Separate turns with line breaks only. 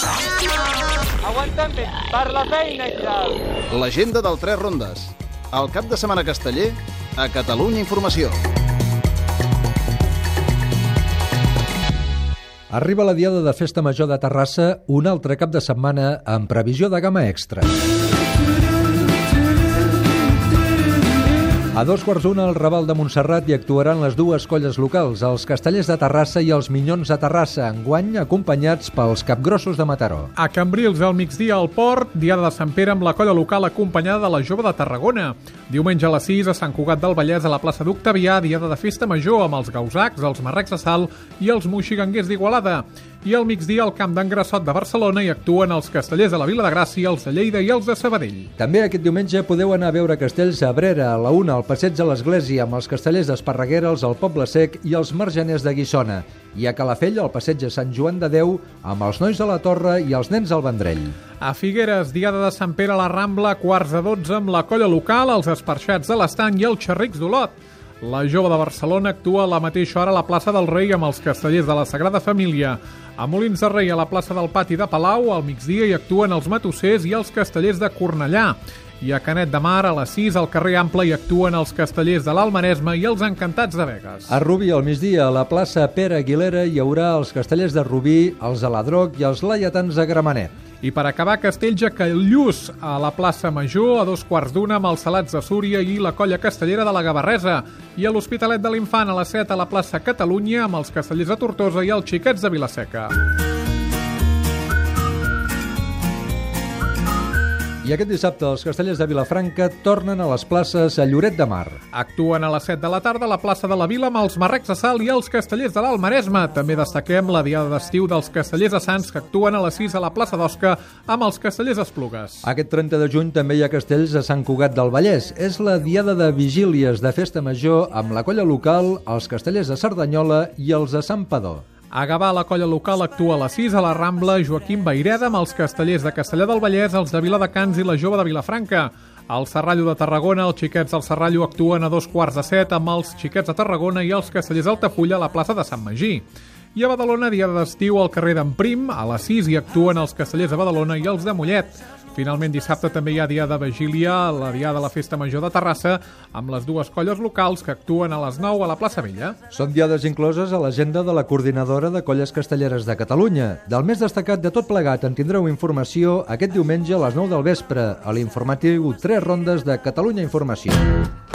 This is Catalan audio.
Aguanta'm bé, per la feina i tal.
L'agenda del Tres Rondes. El cap de setmana casteller a Catalunya Informació.
Arriba la diada de Festa Major de Terrassa, un altre cap de setmana amb previsió de gamma extra. A 2:15 al Raval de Montserrat hi actuaran les dues colles locals, els Castellers de Terrassa i els Minyons de Terrassa, enguany acompanyats pels Capgrossos de Mataró.
A Cambrils, al migdia al Port, diada de Sant Pere amb la colla local acompanyada de la Jove de Tarragona. Diumenge a les 6 a Sant Cugat del Vallès, a la plaça d'Octavià, diada de Festa Major amb els gausacs, els marrecs de Salt i els moixiganguers d'Igualada. I al migdia al Camp d'en Grassot de Barcelona hi actuen els castellers de la Vila de Gràcia, els de Lleida i els de Sabadell.
També aquest diumenge podeu anar a veure castells a Abrera, a la 1 al Passeig de l'Església, amb els castellers d'Esparreguera, al Poble Sec i els marjaners de Guissona. I a Calafell, al Passeig de Sant Joan de Déu, amb els nois de la Torre i els nens del Vendrell.
A Figueres, diada de Sant Pere a la Rambla, 11:45 amb la colla local, els Esparxats de l'Estany i els Xerrics d'Olot. La Jove de Barcelona actua a la mateixa hora a la plaça del Rei amb els castellers de la Sagrada Família. A Molins de Rei, a la plaça del Pati de Palau, al migdia hi actuen els matossers i els castellers de Cornellà. I a Canet de Mar, a les 6, al carrer Ample, hi actuen els castellers de l'Almanesme i els Encantats de Begues.
A Rubí, al migdia, a la plaça Pere Aguilera, hi haurà els castellers de Rubí, els de l'Adroc i els laietans de Gramenet.
I per acabar, Castells a Callús, a la plaça Major, a 2:15 amb els Salats de Súria i la colla castellera de la Gavarresa. I a l'Hospitalet de l'Infant, a les 7, a la plaça Catalunya, amb els castellers de Tortosa i els xiquets de Vilaseca.
I aquest dissabte els castellers de Vilafranca tornen a les places a Lloret de Mar.
Actuen a les 7 de la tarda a la plaça de la Vila amb els marrecs de Salt i els castellers de l'Almaresme. També destaquem la diada d'estiu dels castellers de Sants, que actuen a les 6 a la plaça d'Osca amb els castellers d'Esplugues.
Aquest 30 de juny també hi ha castells a Sant Cugat del Vallès. És la diada de vigílies de Festa Major amb la colla local, els castellers de Cerdanyola i els de Sant Padó.
A Gavà, la colla local actua a les 6 a la Rambla Joaquim Vayreda amb els castellers de Castellar del Vallès, els de Viladecans i la Jove de Vilafranca. Al Serrallo de Tarragona, els xiquets del Serrallo actuen a 2:15 amb els xiquets de Tarragona i els castellers d'Altafulla a la plaça de Sant Magí. I a Badalona, diada d'estiu al carrer d'en Prim, a les 6 hi actuen els castellers de Badalona i els de Mollet. Finalment, dissabte també hi ha dia de vigília, la diada de la Festa Major de Terrassa, amb les dues colles locals que actuen a les 9 a la plaça Vella.
Són diades incloses a l'agenda de la Coordinadora de Colles Castelleres de Catalunya. Del més destacat de tot plegat en tindreu informació aquest diumenge a les 9 del vespre a l'informatiu Tres Rondes de Catalunya Informació.